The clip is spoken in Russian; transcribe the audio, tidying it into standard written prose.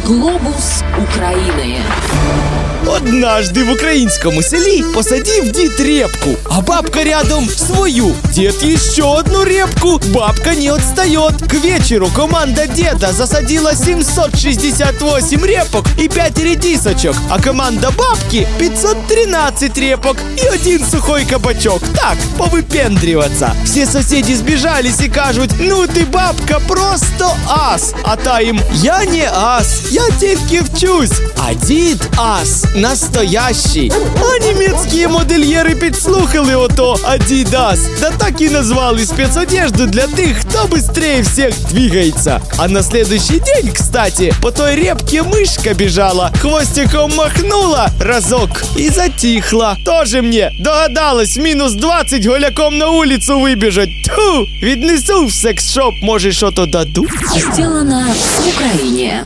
Глобус України. Однажды в украинском селі посадив дід репку, а бабка рядом свою. Дед еще одну репку, бабка не отстает. К вечеру команда деда засадила 768 репок и 5 редисочек, а команда бабки 513 репок и 1 сухой кабачок. Так, повыпендриваться. Все соседи сбежались и кажут: ну ты, бабка, просто ас. А та им: я не ас, я тільки вчусь. А дід ас настоящий. А німецькі модельєри підслухали ото Адідас. Да так і назвали спецодежду для тих, хто быстрее всех двигается. А на следующий день, кстати, по той репке мышка бежала, хвостиком махнула разок и затихла. Тоже мне догадалась минус 20 голяком на улицу выбежать. Тьфу! Віднесу в секс-шоп, може, що-то дадуть. Сделано в Україні.